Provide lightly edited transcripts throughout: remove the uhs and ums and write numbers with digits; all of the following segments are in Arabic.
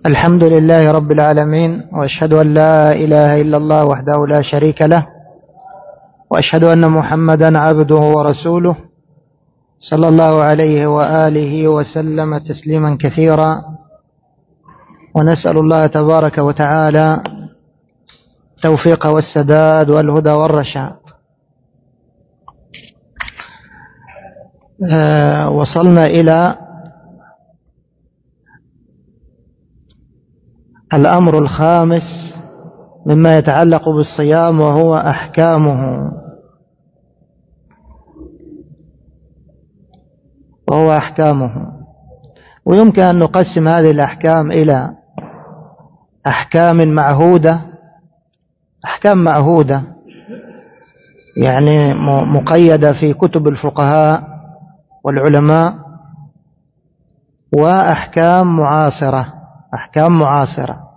الحمد لله رب العالمين، وأشهد أن لا إله إلا الله وحده لا شريك له، وأشهد أن محمدا عبده ورسوله صلى الله عليه وآله وسلم تسليما كثيرا. ونسأل الله تبارك وتعالى التوفيق والسداد والهدى والرشاد. وصلنا إلى الأمر الخامس مما يتعلق بالصيام، وهو أحكامه. ويمكن أن نقسم هذه الأحكام إلى أحكام معهودة يعني مقيدة في كتب الفقهاء والعلماء، وأحكام معاصرة.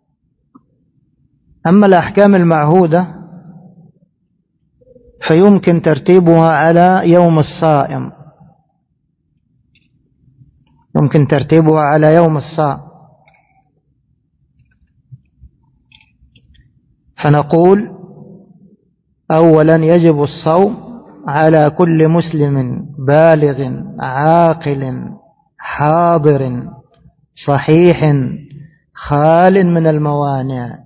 أما الأحكام المعهودة فيمكن ترتيبها على يوم الصائم، فنقول: أولا يجب الصوم على كل مسلم بالغ عاقل حاضر صحيح خال من الموانع.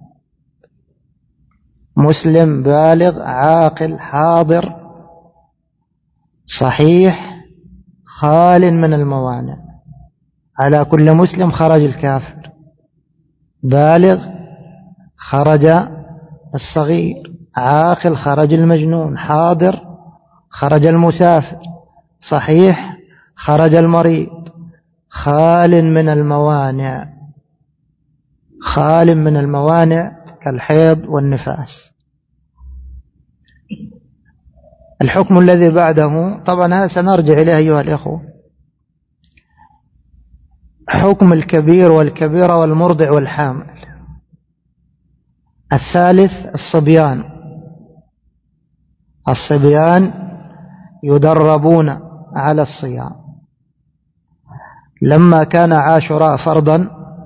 مسلم بالغ عاقل حاضر صحيح خال من الموانع. على كل مسلم خرج الكافر، بالغ خرج الصغير، عاقل خرج المجنون، حاضر خرج المسافر، صحيح خرج المريض، خال من الموانع كالحيض والنفاس. الحكم الذي بعده طبعا هذا سنرجع إليه أيها الإخوة، حكم الكبير والكبيرة والمرضع والحامل. الثالث الصبيان يدربون على الصيام. لما كان عاشوراء فرضا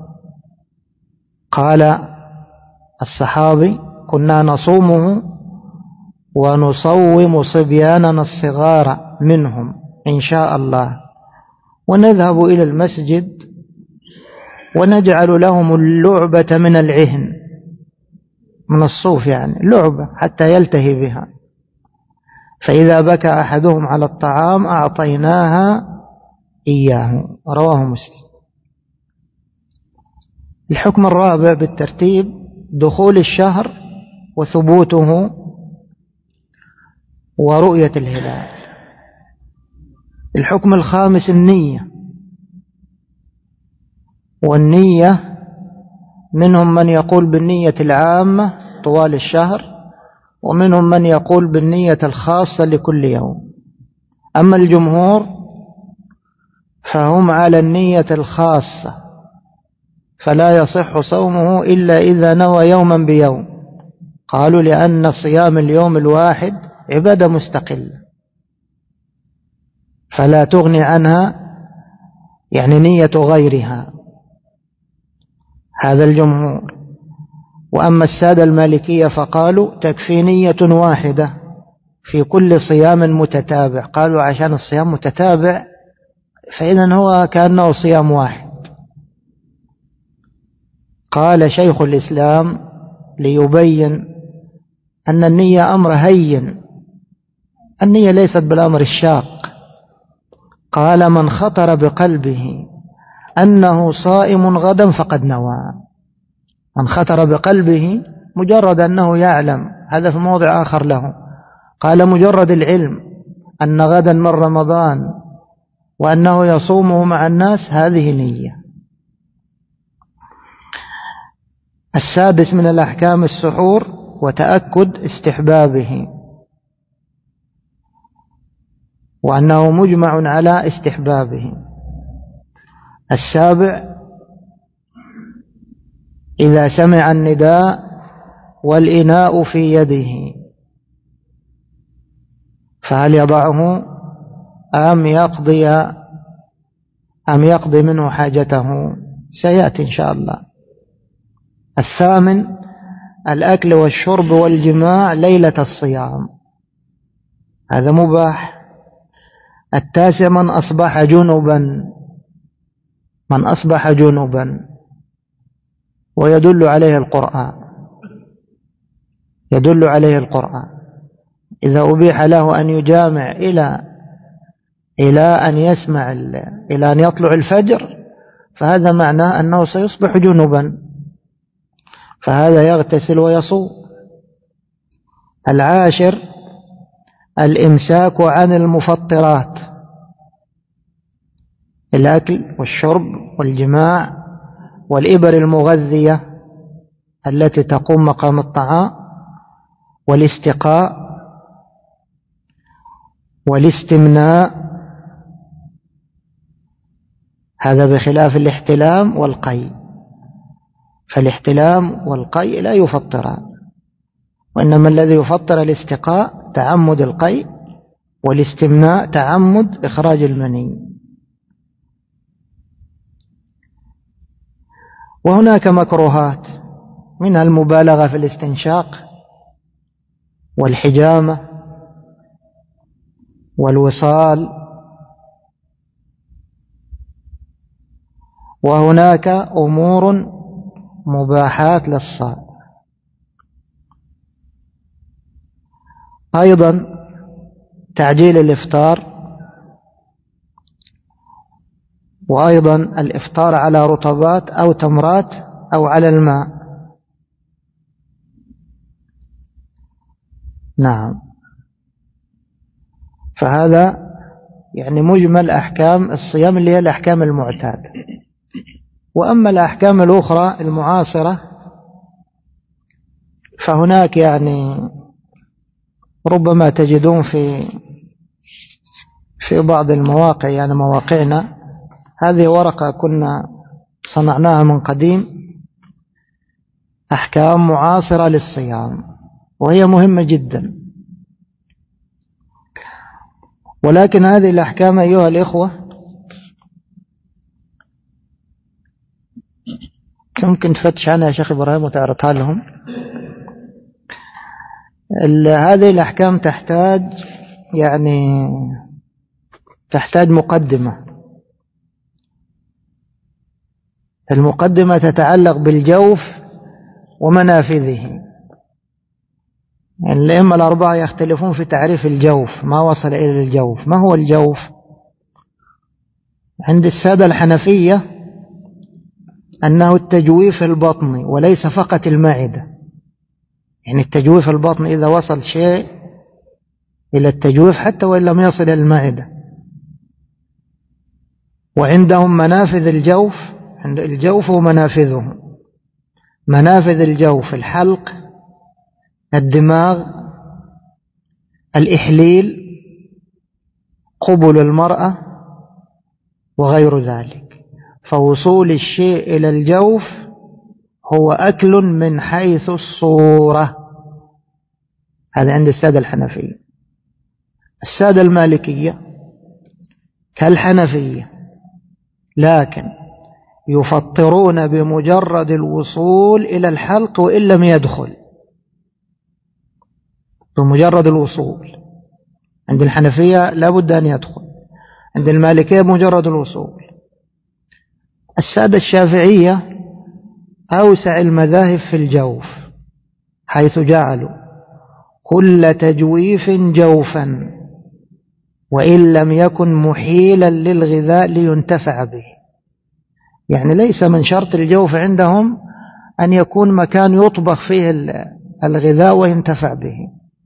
قال الصحابي: كنا نصومه ونصوم صبياننا الصغار منهم إن شاء الله، ونذهب إلى المسجد ونجعل لهم اللعبة من العهن، من الصوف يعني لعبة حتى يلتهي بها، فإذا بكى أحدهم على الطعام أعطيناها إياه. رواه مسلم. الحكم الرابع بالترتيب دخول الشهر وثبوته ورؤية الهلال. الحكم الخامس النية، والنية منهم من يقول بالنية العامة طوال الشهر، ومنهم من يقول بالنية الخاصة لكل يوم. أما الجمهور فهم على النية الخاصة، فلا يصح صومه إلا إذا نوى يوما بيوم. قالوا لأن صيام اليوم الواحد عبادة مستقلة فلا تغني عنها يعني نية غيرها، هذا الجمهور. وأما السادة المالكية فقالوا تكفي نية واحدة في كل صيام متتابع. قالوا عشان الصيام متتابع فإذن هو كأنه صيام واحد. قال شيخ الإسلام ليبين أن النية أمر هين، النية ليست بالأمر الشاق. قال: من خطر بقلبه أنه صائم غدا فقد نوى. من خطر بقلبه مجرد أنه يعلم، هذا في موضع آخر له. قال: مجرد العلم أن غدا من رمضان وأنه يصومه مع الناس هذه نية. السادس من الأحكام السحور وتأكد استحبابه، وأنه مجمع على استحبابه. السابع إذا سمع النداء والإناء في يده فهل يضعه أم يقضي منه حاجته؟ سيأتي إن شاء الله. الثامن الأكل والشرب والجماع ليلة الصيام، هذا مباح. التاسع من أصبح جنبا، ويدل عليه القرآن، إذا أبيح له أن يجامع إلى أن يسمع إلى أن يطلع الفجر، فهذا معناه أنه سيصبح جنبا، فهذا يغتسل ويصوم. العاشر الإمساك عن المفطرات، الأكل والشرب والجماع والإبر المغذية التي تقوم مقام الطعام، والاستقاء والاستمناء، هذا بخلاف الاحتلام والقي، فالاحتلام والقي لا يفطران، وإنما الذي يفطر الاستقاء تعمد القي، والاستمناء تعمد إخراج المني. وهناك مكروهات منها المبالغة في الاستنشاق والحجامة والوصال، وهناك أمور مباحات للصائم. أيضا تعجيل الإفطار، وأيضا الإفطار على رطبات أو تمرات أو على الماء. نعم، فهذا يعني مجمل أحكام الصيام اللي هي الأحكام المعتادة. وأما الأحكام الأخرى المعاصرة فهناك يعني ربما تجدون في بعض المواقع، يعني مواقعنا هذه ورقة كنا صنعناها من قديم، أحكام معاصرة للصيام، وهي مهمة جدا. ولكن هذه الأحكام أيها الإخوة ممكن تفتش عنها يا شيخ إبراهيم وتعرضها لهم. هذه الأحكام تحتاج مقدمة. المقدمة تتعلق بالجوف ومنافذه، يعني الأئمة الأربعة يختلفون في تعريف الجوف، ما وصل إلى الجوف، ما هو الجوف؟ عند السادة الحنفية أنه التجويف البطني وليس فقط المعدة، يعني التجويف البطني إذا وصل شيء إلى التجويف حتى وإن لم يصل إلى المعدة. وعندهم منافذ الجوف، عند الجوف ومنافذه، منافذ الجوف الحلق، الدماغ، الإحليل، قبل المرأة وغير ذلك. فوصول الشيء إلى الجوف هو أكل من حيث الصورة، هذا عند السادة الحنفية. السادة المالكية كالحنفية، لكن يفطرون بمجرد الوصول إلى الحلق وإن لم يدخل، بمجرد الوصول. عند الحنفية لا بد أن يدخل، عند المالكية بمجرد الوصول. السادة الشافعية أوسع المذاهب في الجوف، حيث جعلوا كل تجويف جوفا وإن لم يكن محيلا للغذاء لينتفع به. يعني ليس من شرط الجوف عندهم أن يكون مكان يطبخ فيه الغذاء وينتفع به.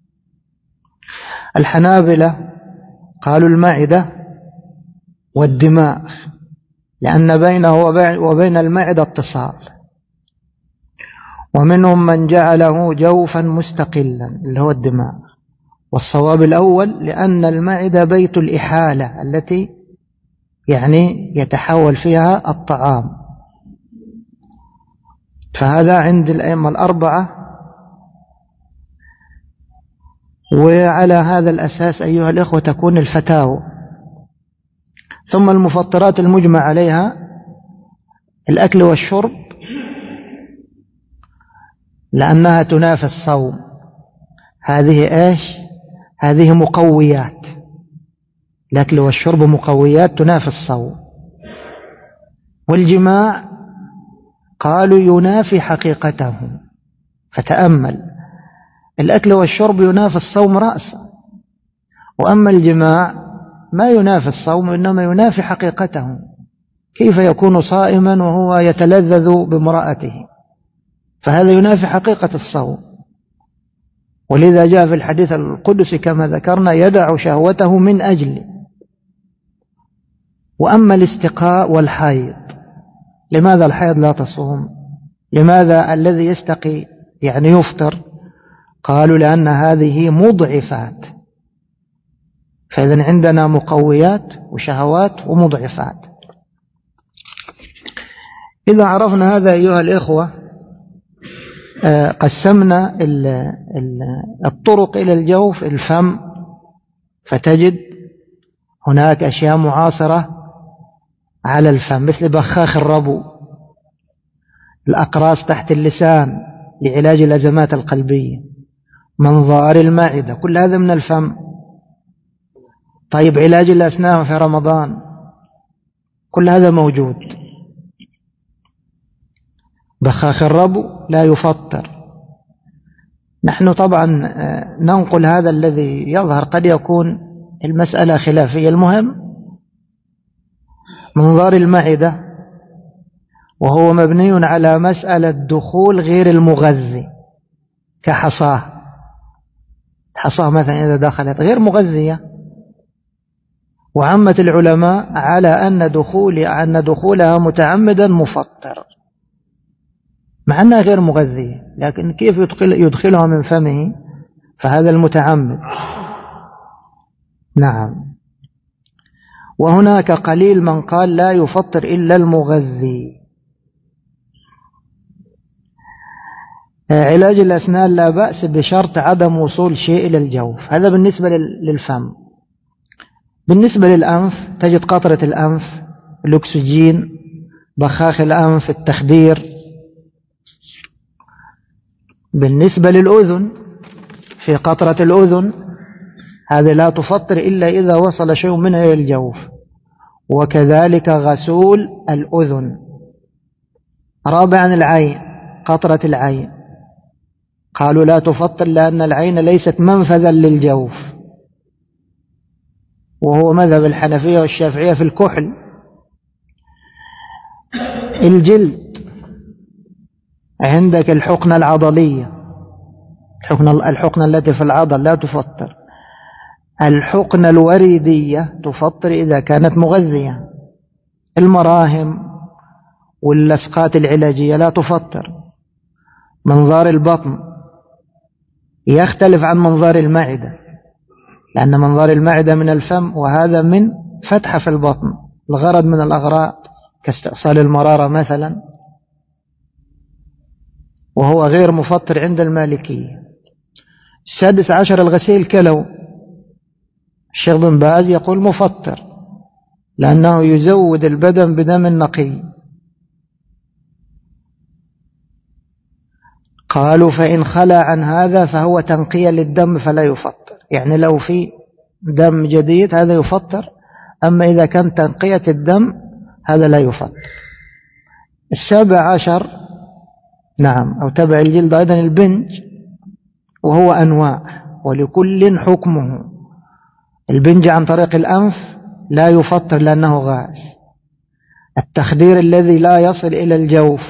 الحنابلة قالوا المعدة والدماغ، لأن بينه وبين المعدة اتصال. ومنهم من جعله جوفا مستقلا اللي هو الدماغ، والصواب الأول لأن المعدة بيت الإحالة التي يعني يتحول فيها الطعام. فهذا عند الأئمة الأربعة. وعلى هذا الأساس أيها الإخوة تكون الفتاوى. ثم المفطرات المجمع عليها الأكل والشرب لأنها تنافي الصوم. هذه إيش؟ هذه مقويات، الأكل والشرب مقويات تنافي الصوم. والجماع قالوا ينافي حقيقته. فتأمل، الأكل والشرب ينافي الصوم رأسا، وأما الجماع ما ينافي الصوم إنما ينافي حقيقته. كيف يكون صائما وهو يتلذذ بامرأته؟ فهذا ينافي حقيقة الصوم. ولذا جاء في الحديث القدسي كما ذكرنا يدع شهوته من أجل. وأما الاستقاء والحيض، لماذا الحيض لا تصوم؟ لماذا الذي يستقي يعني يفطر؟ قالوا لأن هذه مضعفات. فإذن عندنا مقويات وشهوات ومضعفات. إذا عرفنا هذا أيها الإخوة، قسمنا الطرق إلى الجوف الفم، فتجد هناك أشياء معاصرة على الفم مثل بخاخ الربو، الأقراص تحت اللسان لعلاج الأزمات القلبية، منظار المعدة، كل هذا من الفم. طيب علاج الأسنان في رمضان، كل هذا موجود. بخاخ الربو لا يفطر. نحن طبعا ننقل هذا الذي يظهر، قد يكون المسألة خلافية. المهم منظار المعدة، وهو مبني على مسألة دخول غير المغذي كحصاه. حصاه مثلا إذا دخلت غير مغذية، وعمت العلماء على أن دخولها متعمدا مفطر مع أنها غير مغذية، لكن كيف يدخلها من فمه؟ فهذا المتعمد. نعم. وهناك قليل من قال لا يفطر إلا المغذي. علاج الأسنان لا بأس بشرط عدم وصول شيء إلى الجوف. هذا بالنسبة للفم. بالنسبة للأنف تجد قطرة الأنف، الأكسجين، بخاخ الأنف، التخدير. بالنسبة للأذن في قطرة الأذن، هذا لا تفطر إلا إذا وصل شيء منها إلى الجوف. وكذلك غسول الأذن. رابعا العين، قطرة العين، قالوا لا تفطر لأن العين ليست منفذا للجوف، وهو مذهب الحنفية والشافعية في الكحل. الجلد عندك الحقنة العضلية، الحقنة التي في العضل لا تفطر. الحقنة الوريدية تفطر إذا كانت مغذية. المراهم واللصقات العلاجية لا تفطر. منظار البطن يختلف عن منظار المعدة، لأن منظار المعدة من الفم وهذا من فتحة في البطن، الغرض من الأغراض كاستئصال المرارة مثلا، وهو غير مفطر عند المالكية. 16 الغسيل كلو، الشيخ بن باز يقول مفطر لأنه يزود البدن بدم نقي. قالوا فإن خلى عن هذا فهو تنقية للدم فلا يفطر، يعني لو في دم جديد هذا يفطر، أما إذا كان تنقية الدم هذا لا يفطر. 17 نعم، أو تبع الجلد أيضا البنج، وهو أنواع ولكل حكمه. البنج عن طريق الأنف لا يفطر لأنه غاز. التخدير الذي لا يصل إلى الجوف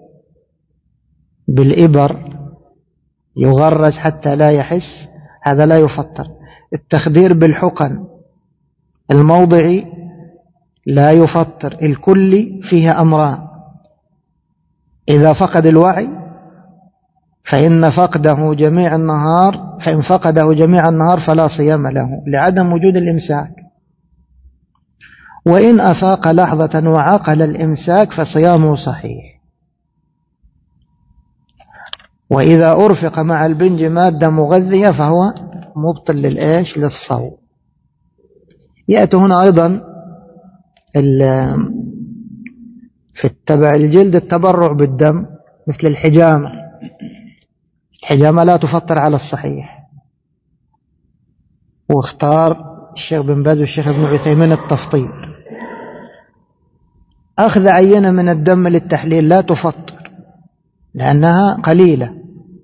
بالإبر يغرز حتى لا يحس، هذا لا يفطر. التخدير بالحقن الموضعي لا يفطر. الكل فيها أمران: إذا فقد الوعي فإن فقده جميع النهار فلا صيام له لعدم وجود الإمساك، وإن أفاق لحظة وعقل الإمساك فصيامه صحيح. وإذا أرفق مع البنج مادة مغذية فهو مبطل للصوم. يأتي هنا أيضا في التبع الجلد التبرع بالدم مثل الحجامة، الحجامة لا تفطر على الصحيح. واختار الشيخ بن باز والشيخ ابن عثيمين التفطير. أخذ عينة من الدم للتحليل لا تفطر لأنها قليلة.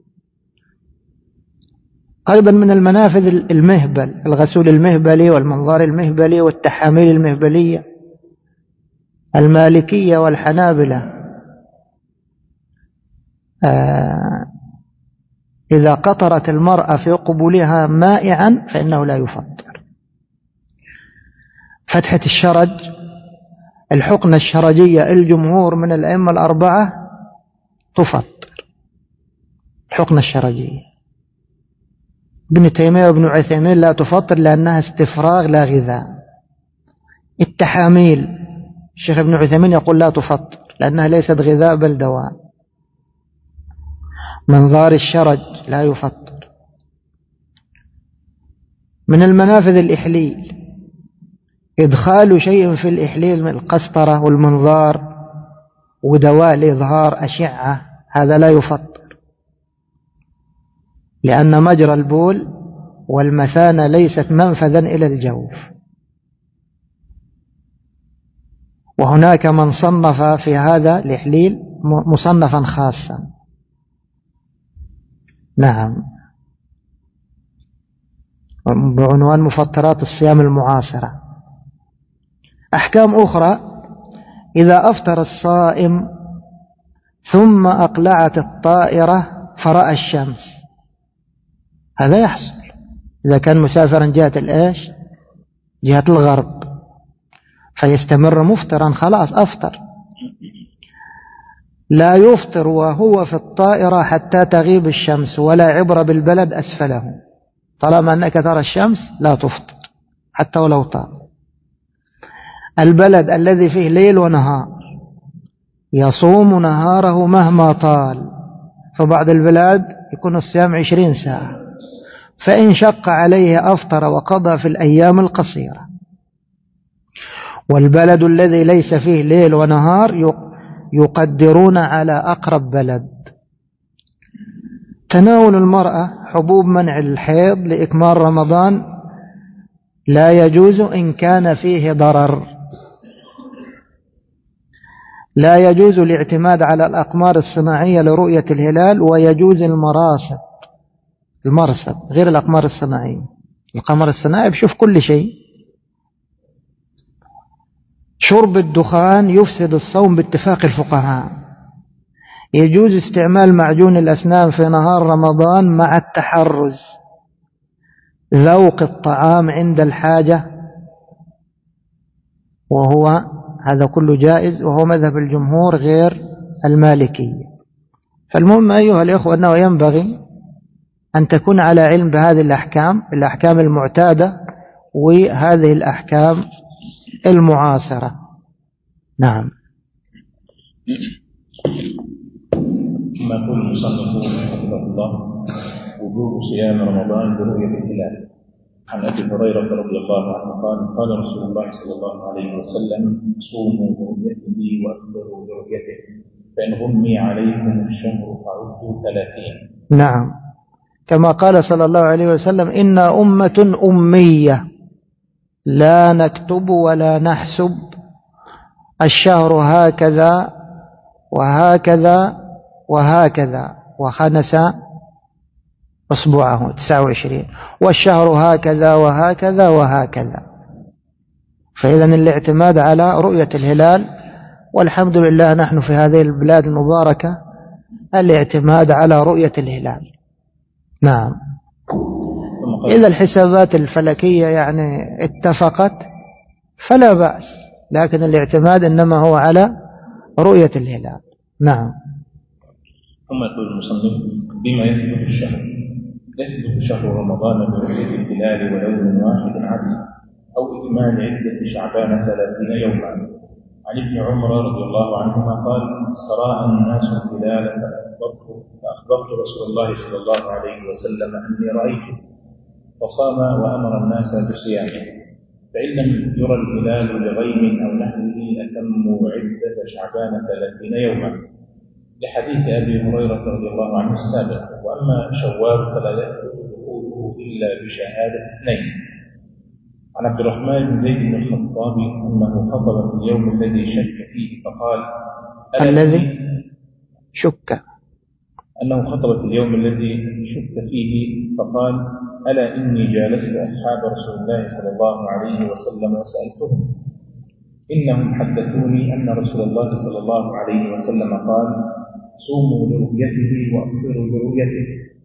أيضا من المنافذ المهبل، الغسول المهبلي والمنظار المهبلي والتحاميل المهبلية. المالكية والحنابلة إذا قطرت المرأة في قبولها مائعا فإنه لا يفطر. فتحة الشرج، الحقنة الشرجية، الجمهور من الأئمة الأربعة تفطر الحقنة الشرجية. ابن تيمية وابن عثيمين لا تفطر لأنها استفراغ لا غذاء. التحاميل الشيخ ابن عثيمين يقول لا تفطر لأنها ليست غذاء بل دواء. منظار الشرج لا يفطر. من المنافذ الإحليل، إدخال شيء في الإحليل من القسطرة والمنظار ودواء لإظهار أشعة، هذا لا يفطر لأن مجرى البول والمثانة ليست منفذا إلى الجوف. وهناك من صنف في هذا الإحليل مصنفا خاصا. نعم، بعنوان مفطرات الصيام المعاصرة. أحكام أخرى: إذا أفطر الصائم ثم أقلعت الطائرة فرأى الشمس، هذا يحصل إذا كان مسافرا جهة الإيش؟ جهة الغرب، فيستمر مفطرا، خلاص أفطر. لا يفطر وهو في الطائرة حتى تغيب الشمس، ولا عبرة بالبلد أسفله. طالما أنك ترى الشمس لا تفطر حتى ولو طال. البلد الذي فيه ليل ونهار يصوم نهاره مهما طال، فبعض البلاد يكون الصيام 20 ساعة، فإن شق عليه أفطر وقضى في الأيام القصيرة. والبلد الذي ليس فيه ليل ونهار يقدرون على أقرب بلد. تناول المرأة حبوب منع الحيض لإكمال رمضان لا يجوز إن كان فيه ضرر. لا يجوز الاعتماد على الأقمار الصناعية لرؤية الهلال، ويجوز المرصد غير الأقمار الصناعية. القمر الصناعي بشوف كل شيء. شرب الدخان يفسد الصوم باتفاق الفقهاء. يجوز استعمال معجون الأسنان في نهار رمضان مع التحرز. ذوق الطعام عند الحاجة، وهو هذا كله جائز، وهو مذهب الجمهور غير المالكية. فالمهم أيها الإخوة أنه ينبغي أن تكون على علم بهذه الأحكام المعتادة وهذه الأحكام المعاصرة. نعم. ما يقول المصنف رحمه الله: وجوب صيام رمضان برؤية الهلال. عن أبي هريرة رضي الله عنه قال: قال رسول الله صلى الله عليه وسلم: صوموا برؤيته وأفطروا برؤيته، فإن غمي عليكم الشهر فعدوا 30. نعم، كما قال صلى الله عليه وسلم: إنا أمة أمية لا نكتب ولا نحسب، الشهر هكذا وهكذا وهكذا، وخنس أصبعه 29، والشهر هكذا وهكذا وهكذا. فإذا الاعتماد على رؤية الهلال، والحمد لله نحن في هذه البلاد المباركة الاعتماد على رؤية الهلال. نعم. إذا الحسابات الفلكية يعني اتفقت فلا بأس، لكن الاعتماد إنما هو على رؤية الهلال. نعم. ثم يقول المصنف: بما يثبت الشهر؟ يثبت شهر رمضان برؤية الهلال ولون واحد عدل، أو إكمال عدة شعبان 30 يوما. عن ابن عمر رضي الله عنهما قال: تراءى الناس الهلال فأخبرت رسول الله صلى الله عليه وسلم أني رأيته، فصام وأمر الناس بصيامه، فإن لم يرى الهلال لغيم أو نحوه أتموا عدة شعبان 30 يوما. لحديث أبي هريرة رضي الله عنه السابق. وأما شوال فلا يثبت دخوله إلا بشهادة اثنين. عن عبد الرحمن بن زيد بن الخطاب أنه خطب في اليوم الذي شك فيه فقال الذي شك أنه خطب في اليوم الذي شك فيه فقال ألا إني جالست أصحاب رسول الله صلى الله عليه وسلم وسألتهم إنهم حدثوني أن رسول الله صلى الله عليه وسلم قال صوموا لرؤيته وأفطروا لرؤيته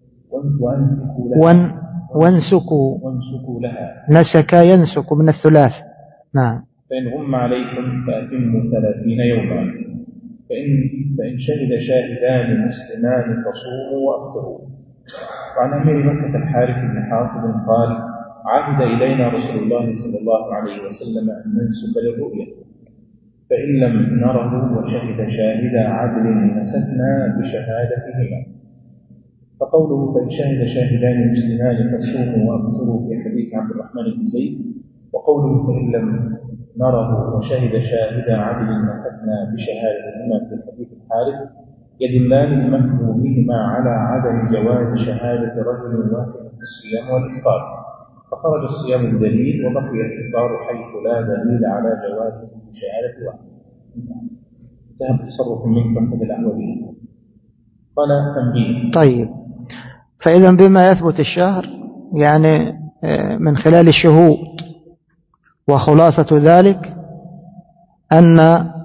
وانسكوا لها. نسك ينسك من الثلاث. نعم. فإن غم عليكم فأتموا 30 يوما. فإن شهد شاهدان مسلمان فصوموا وأفطروا. وعن أمير مكة الحارث بن حاطب قال عهد إلينا رسول الله صلى الله عليه وسلم أن ننسك للرؤية، فإن لم نره وشهد شاهد عدل نسكنا بشهادتهما. فقوله فإن شهد شاهدان مسلمان فصوموا وأفطروا في حديث عبد الرحمن بن زيد، وقوله فإن لم نره وشهد شاهد عدل نسكنا بشهادتهما في الحديث الحارث يدلان بمفهومهما على عدم جواز شهادة رجل واحد في الصيام والإفطار، فخرج الصيام بدليل وبقي الإفطار حيث لا دليل على جوازه بشهادة واحد. ذهب التصرف منكم في الأحوال. قال تنبيه. طيب، فإذا بما يثبت الشهر يعني من خلال الشهود، وخلاصة ذلك أن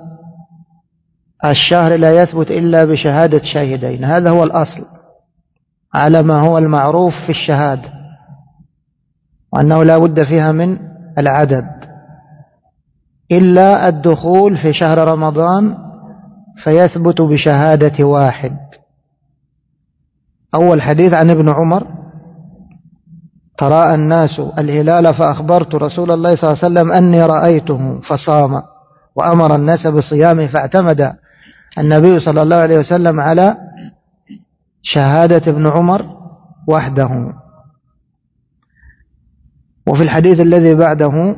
الشهر لا يثبت إلا بشهادة شاهدين، هذا هو الأصل على ما هو المعروف في الشهادة، وأنه لا بد فيها من العدد إلا الدخول في شهر رمضان فيثبت بشهادة واحد. أول حديث عن ابن عمر تراءى الناس الهلال فأخبرت رسول الله صلى الله عليه وسلم أني رأيته فصام وأمر الناس بصيامه، فاعتمد النبي صلى الله عليه وسلم على شهادة ابن عمر وحده. وفي الحديث الذي بعده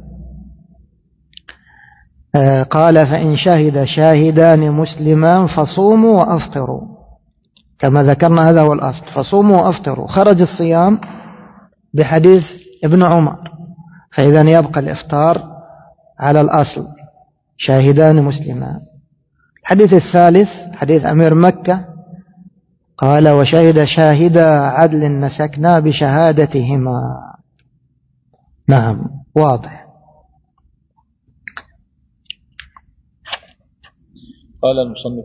قال فإن شهد شاهدان مسلمان فصوموا وأفطروا، كما ذكرنا هذا هو الأصل، فصوموا وأفطروا. خرج الصيام بحديث ابن عمر، فإذا يبقى الإفطار على الأصل شاهدان مسلمان. الحديث الثالث حديث أمير مكة قال وشهد شاهدا عدل نسكنا بشهادتهما. نعم، واضح. قال المصنف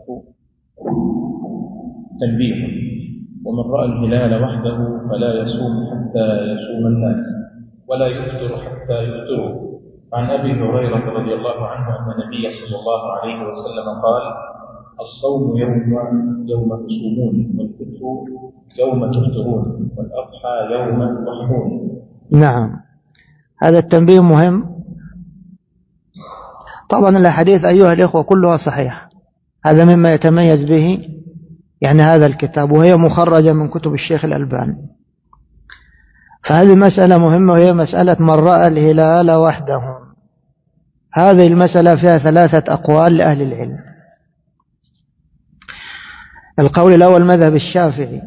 تنبيه. ومن رأى الهلال وحده فلا يصوم حتى يصوم الناس ولا يفطر حتى يفطروا. عن أبي هريرة رضي الله عنه أن النبي صلى الله عليه وسلم قال الصوم يوم تصومون، والفطر يوم تفطرون، والأضحى يوم تضحون. نعم، هذا التنبيه مهم. طبعا الأحاديث أيها الإخوة كلها صحيحة، هذا مما يتميز به يعني هذا الكتاب، وهي مخرجة من كتب الشيخ الألباني. فهذه مسألة مهمة، وهي مسألة من رأى الهلال وحده. هذه المسألة فيها 3 أقوال لأهل العلم. القول الأول مذهب الشافعي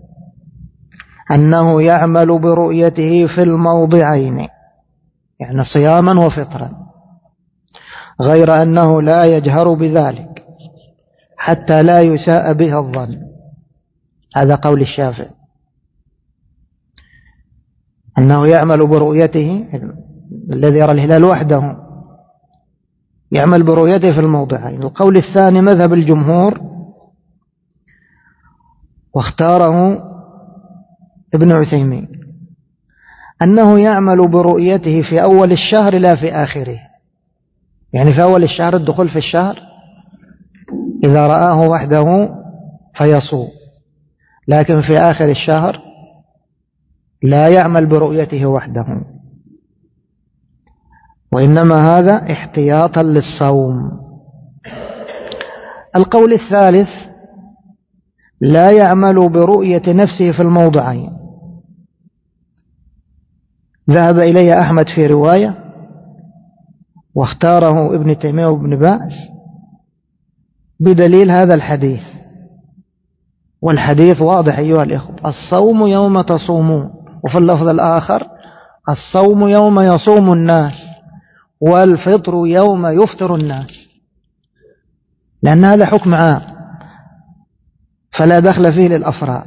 أنه يعمل برؤيته في الموضعين، يعني صياما وفطرا، غير أنه لا يجهر بذلك حتى لا يساء بها الظن. هذا قول الشافعي، أنه يعمل برؤيته، الذي يرى الهلال وحده يعمل برؤيته في الموضعين. القول الثاني مذهب الجمهور، واختاره ابن عثيمين، أنه يعمل برؤيته في أول الشهر لا في آخره، يعني في أول الشهر الدخول في الشهر إذا رآه وحده فيصوم، لكن في آخر الشهر لا يعمل برؤيته وحده، وإنما هذا احتياطا للصوم. القول الثالث لا يعمل برؤية نفسه في الموضعين، ذهب إليه أحمد في رواية، واختاره ابن تيمية وابن باز بدليل هذا الحديث، والحديث واضح أيها الإخوة: الصوم يوم تصومون، وفي اللفظ الآخر: الصوم يوم يصوم الناس، والفطر يوم يفطر الناس، لأن هذا حكم عام فلا دخل فيه للأفراد.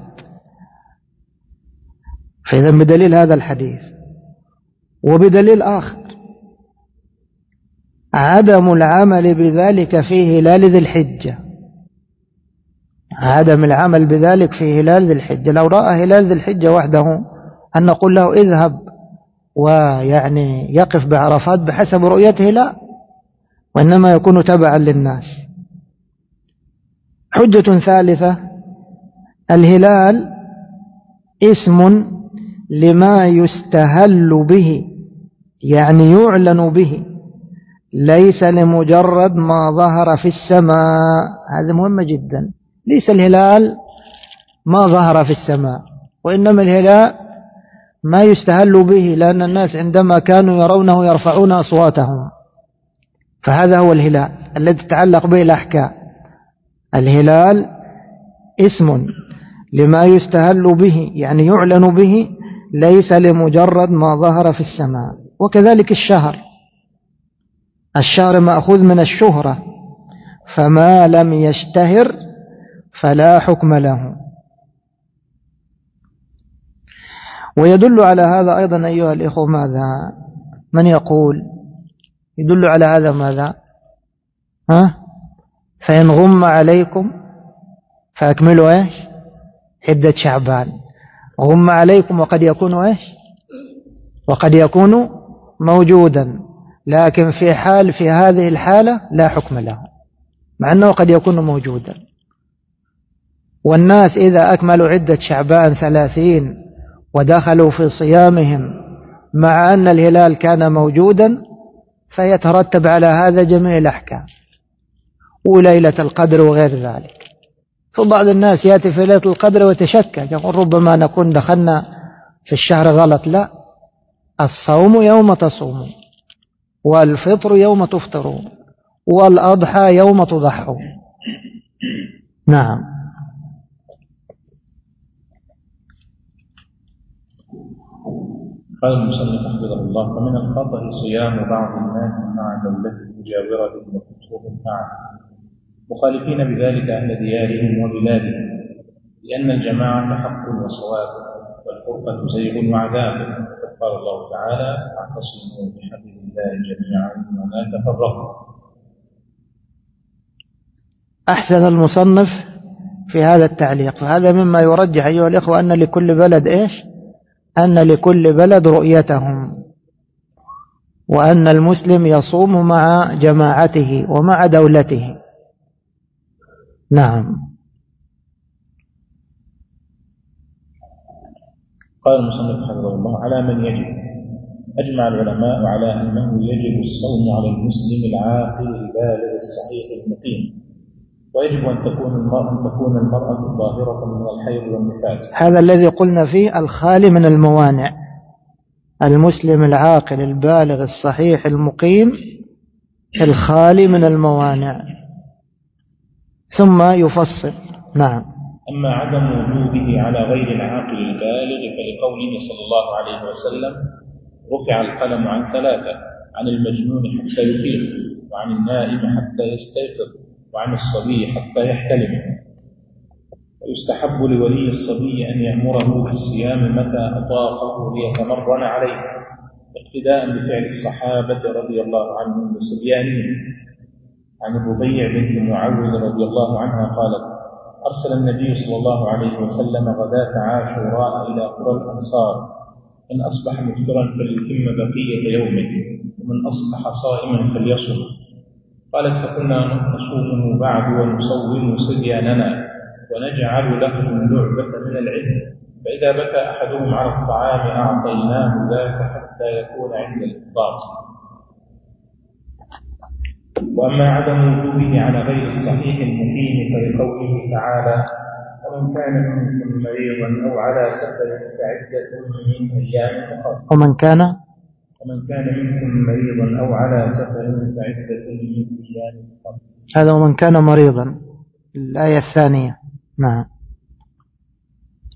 فإذا بدليل هذا الحديث وبدليل آخر عدم العمل بذلك في هلال ذي الحجة، عدم العمل بذلك في هلال ذي الحجة. لو رأى هلال ذي الحجة وحده أن نقول له اذهب ويعني يقف بعرفات بحسب رؤيته؟ لا، وإنما يكون تبعا للناس. حجة ثالثة: الهلال اسم لما يستهل به، يعني يعلن به، ليس لمجرد ما ظهر في السماء. هذا مهم جدا. ليس الهلال ما ظهر في السماء، وإنما الهلال ما يستهل به، لأن الناس عندما كانوا يرونه يرفعون أصواتهم، فهذا هو الهلال الذي تتعلق به الأحكام. الهلال اسم لما يستهل به، يعني يعلن به، ليس لمجرد ما ظهر في السماء. وكذلك الشهر مأخوذ من الشهرة، فما لم يشتهر فلا حكم له. ويدل على هذا أيضا أيها الإخوة ماذا؟ من يقول يدل على هذا ماذا؟ فإن غم عليكم فأكملوا عدة شعبان. غم عليكم وقد يكون وقد يكون موجودا، لكن في هذه الحالة لا حكم له، مع أنه قد يكون موجودا. والناس إذا أكملوا عدة شعبان 30 ودخلوا في صيامهم مع أن الهلال كان موجودا، فيترتب على هذا جميع الأحكام وليلة القدر وغير ذلك. فبعض الناس يأتي في ليلة القدر ويتشكك، يقول ربما نكون دخلنا في الشهر غلط. لا، الصوم يوم تصومون، والفطر يوم تفطرون، والأضحى يوم تضحون. نعم. قال المصنف حفظه الله: فمن الخطأ صيام بعض الناس مع دولته مجاورة وفتحهم معه، مخالفين بذلك أهل ديارهم وبلادهم، لأن الجماعة حق وصواب، والفرقة زيغ وعذاب. فقد قال الله تعالى: اعتصموا بحبل الله جميعا ولا تفرقوا. أحسن المصنف في هذا التعليق. فهذا مما يرجح أيها الإخوة أن لكل بلد أن لكل بلد رؤيتهم، وأن المسلم يصوم مع جماعته ومع دولته. نعم. قال المصنف حفظه الله: على من يجب؟ أجمع العلماء على أنه يجب الصوم على المسلم العاقل البالغ الصحيح المقيم، ويجب أن تكون المرأة ظاهرة من الحيض والنفاس. هذا الذي قلنا فيه الخالي من الموانع. المسلم العاقل البالغ الصحيح المقيم الخالي من الموانع، ثم يفصل. نعم. أما عدم وجوبه على غير العاقل البالغ فلقوله صلى الله عليه وسلم: رفع القلم عن 3: عن المجنون حتى يفيق، وعن النائم حتى يستيقظ، وعن الصبي حتى يحتلم. ويستحب لولي الصبي أن يأمره بالصيام متى أطاقه ليتمرن عليه، اقتداء بفعل الصحابة رضي الله عنهم بصبيانهم. عن الربيع بنت معوذ رضي الله عنها قالت: أرسل النبي صلى الله عليه وسلم غداة عاشوراء إلى قرى الأنصار: من أصبح مفطرا فليتم بقية يومه، ومن أصبح صائما فليصم. قالت: فكنا نصومه بعد ونصوم صبياننا، ونجعل لهم اللعبة من العلم، فإذا بكى أحدهم على الطعام أعطيناه ذاك حتى يكون عند الإفطار. وأما عدم وجوبه على غير الصحيح المقيم فلقوله تعالى: ومن كان منكم مريضا أو على سفر فعدة من أيام أخرى. ومن كان منكم مريضا أو على سفر فعدة من أيام أخرى. هذا ومن كان مريضا، الآية الثانية. نعم.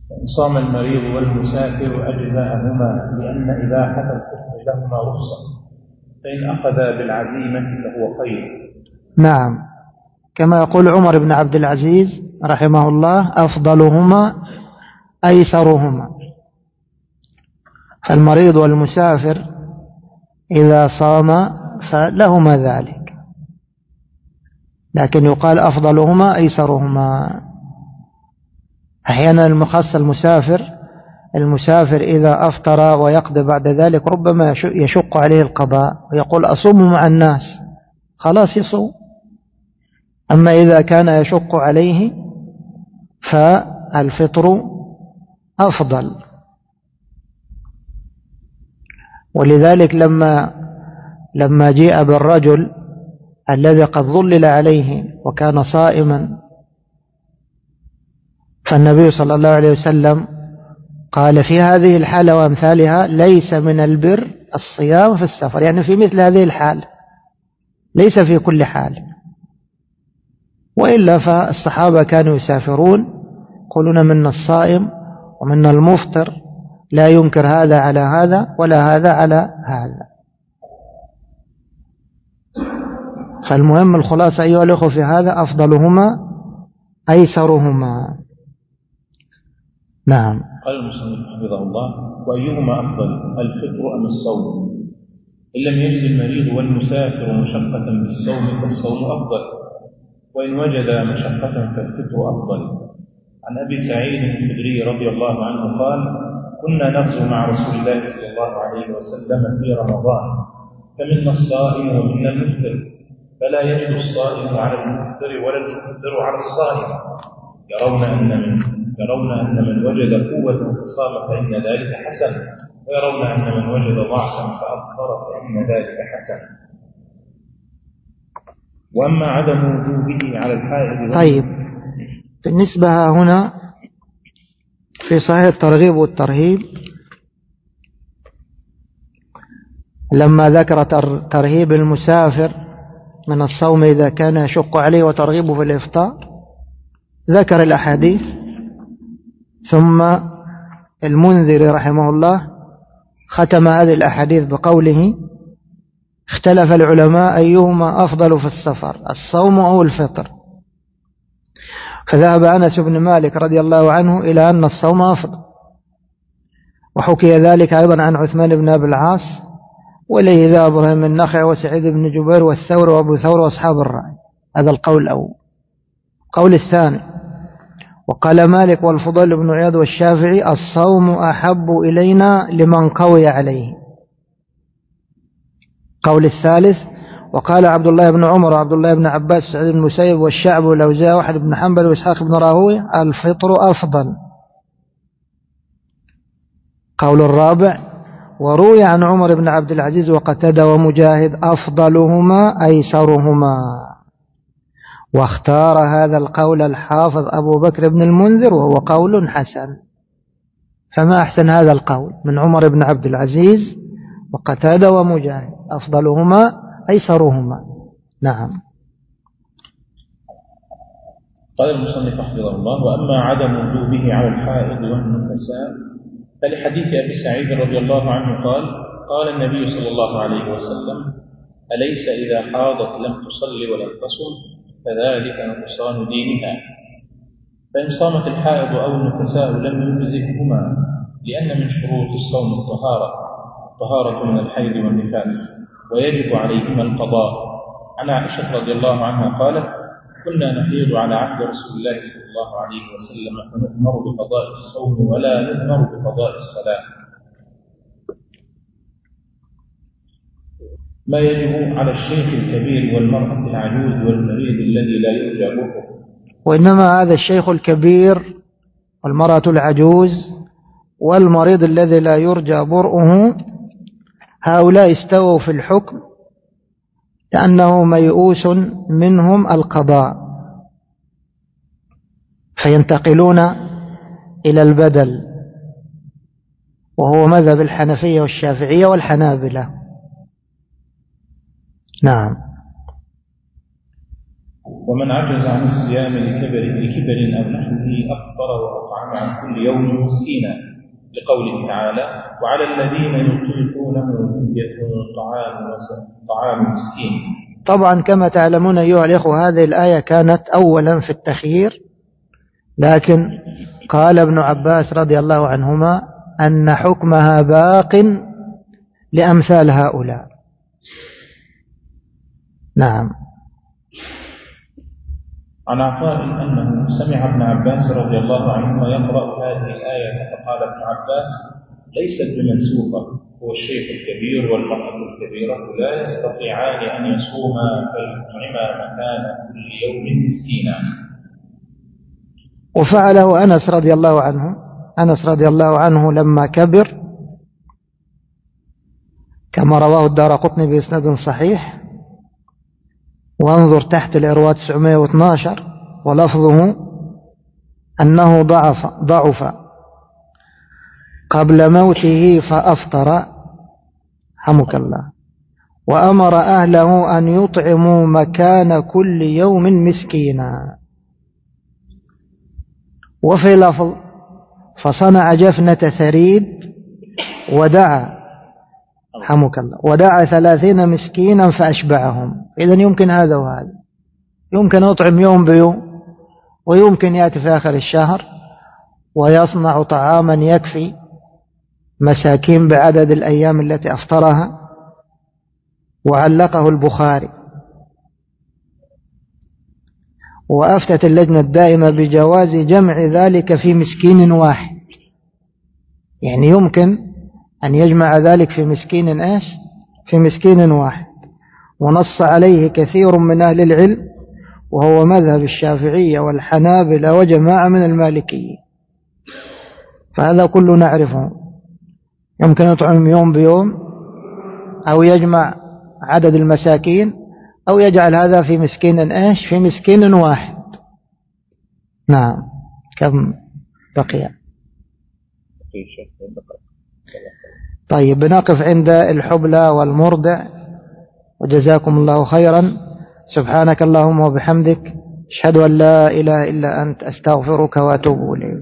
صام المريض والمسافر أجزاءهما لأن إباحة الفطر لهما رخصة، فإن أخذ بالعزيمة فهو خير. نعم، كما يقول عمر بن عبد العزيز رحمه الله: أفضلهما أيسرهما. فالمريض والمسافر إذا صام فلهما ذلك، لكن يقال أفضلهما أيسرهما. أحيانا المخص المسافر إذا أفطر ويقضي بعد ذلك ربما يشق عليه القضاء ويقول أصوم مع الناس، خلاص يصوم. أما إذا كان يشق عليه فالفطر أفضل. ولذلك لما جاء بالرجل الذي قد ظلل عليه وكان صائما، فالنبي صلى الله عليه وسلم قال في هذه الحالة وأمثالها: ليس من البر الصيام في السفر، يعني في مثل هذه الحال، ليس في كل حال. وإلا فالصحابة كانوا يسافرون يقولون: منا الصائم ومنا المفطر، لا ينكر هذا على هذا ولا هذا على هذا. فالمهم الخلاصة أيها الأخوة في هذا: أفضلهما أيسرهما. نعم. قال المصنف حفظه الله: وأيهما أفضل، الفطر أم الصوم؟ إن لم يجد المريض والمسافر مشقة بالصوم فالصوم أفضل، وإن وجد مشقة فالفطر أفضل. عن أبي سعيد الخدري رضي الله عنه قال: كنا نغزو مع رسول الله صلى الله عليه وسلم في رمضان، فمنا الصائم ومنا المفطر، فلا يجد الصائم على المفطر ولا المفطر على الصائم، يرون أن من وجد قوة فصام فإن ذلك حسن، ويرون أن من وجد ضعفا فأفطر فإن ذلك حسن. وأما عدم وجوبه على الحائض. طيب، بالنسبة هنا في صحيح الترغيب والترهيب لما ذكر ترهيب المسافر من الصوم إذا كان يشق عليه وترغيبه في الإفطار، ذكر الأحاديث. ثم المنذري رحمه الله ختم هذه الأحاديث بقوله: اختلف العلماء أيهما أفضل في السفر، الصوم أو الفطر. فذهب أنس بن مالك رضي الله عنه إلى أن الصوم أفضل، وحكي ذلك أيضا عن عثمان بن أبي العاص، وإليه ذهب إبراهيم النخعي وسعيد بن جبير والثور وأبو ثور وأصحاب الرأي. هذا القول الأول. القول الثاني: وقال مالك والفضيل بن عياض والشافعي: الصوم أحب إلينا لمن قوي عليه. القول الثالث: وقال عبد الله بن عمر وعبد الله بن عباس وسعيد بن المسيب والشعب والأوزاعي وأحمد بن حنبل وإسحاق بن راهويه: الفطر أفضل. القول الرابع: وروي عن عمر بن عبد العزيز وقتادة ومجاهد: أفضلهما أيسرهما. واختار هذا القول الحافظ أبو بكر بن المنذر وهو قول حسن. فما أحسن هذا القول من عمر بن عبد العزيز وقتادة ومجاهد: أفضلهما أيسرهما. نعم. قال المصنف حفظه الله: وأما عدم وجوبه على الحائض والنفساء فلحديث أبي سعيد رضي الله عنه قال: قال النبي صلى الله عليه وسلم: أليس إذا حاضت لم تصلي ولم تصم فذلك نقصان دينها. فإن صامت الحائض أو النفساء لم يجزئهما، لأن من شروط الصوم الطهارة من الحيض والنفاس، ويجب عليهما القضاء. عن عائشة رضي الله عنها قالت: كنا نحيض على عهد رسول الله صلى الله عليه وسلم فنؤمر بقضاء الصوم ولا نؤمر بقضاء الصلاة. ما يجب على الشيخ الكبير والمرأة العجوز والمريض الذي لا يرجى برؤه. وإنما هذا الشيخ الكبير والمرأة العجوز والمريض الذي لا يرجى برؤه هؤلاء استووا في الحكم، لأنه ميؤوس منهم القضاء، فينتقلون إلى البدل، وهو مذهب الحنفية والشافعية والحنابلة. نعم. ومن عجز عن الصيام لكبر أو نحوه أفطر وأطعم عن كل يوم مسكينا، لقوله تعالى: وعلى الذين يطيقونه فدية طعام مسكين. طبعا كما تعلمون أيها الإخوة هذه الآية كانت أولا في التخيير، لكن قال ابن عباس رضي الله عنهما أن حكمها باق لأمثال هؤلاء. نعم. عن عطاء أنه سمع ابن عباس رضي الله عنهما يقرأ هذه الآية فقال ابن عباس: ليست بمنسوخة، هو الشيخ الكبير والمرأة الكبيرة لا يستطيعان أن يصوما فيطعما مكان كل يوم مسكينا. وفعله أنس رضي الله عنه. أنس رضي الله عنه لما كبر كما رواه الدارقطني بإسناد صحيح، وانظر تحت الإرواء 912، ولفظه أنه ضعف قبل موته فأفطر حمك الله، وأمر أهله أن يطعموا مكان كل يوم مسكينا. وفي لفظ: فصنع جفنة ثريد ودعا حمك الله ودعا 30 مسكينا فأشبعهم. إذن يمكن هذا وهذا، يمكن يطعم يوم بيوم، ويمكن يأتي في آخر الشهر ويصنع طعاما يكفي مساكين بعدد الأيام التي أفطرها. وعلقه البخاري. وأفتت اللجنة الدائمة بجواز جمع ذلك في مسكين واحد، يعني يمكن أن يجمع ذلك في مسكين إيش؟ في مسكين واحد. ونص عليه كثير من أهل العلم، وهو مذهب الشافعية والحنابلة وجماعة من المالكية. فهذا كله نعرفه، يمكن يطعم يوم بيوم، أو يجمع عدد المساكين، أو يجعل هذا في مسكين إيش؟ في مسكين واحد. نعم. كم بقي؟ طيب بنقف عند الحبلى والمرضع، وجزاكم الله خيرا. سبحانك اللهم وبحمدك، أشهد أن لا إله إلا أنت، أستغفرك وأتوب إليك.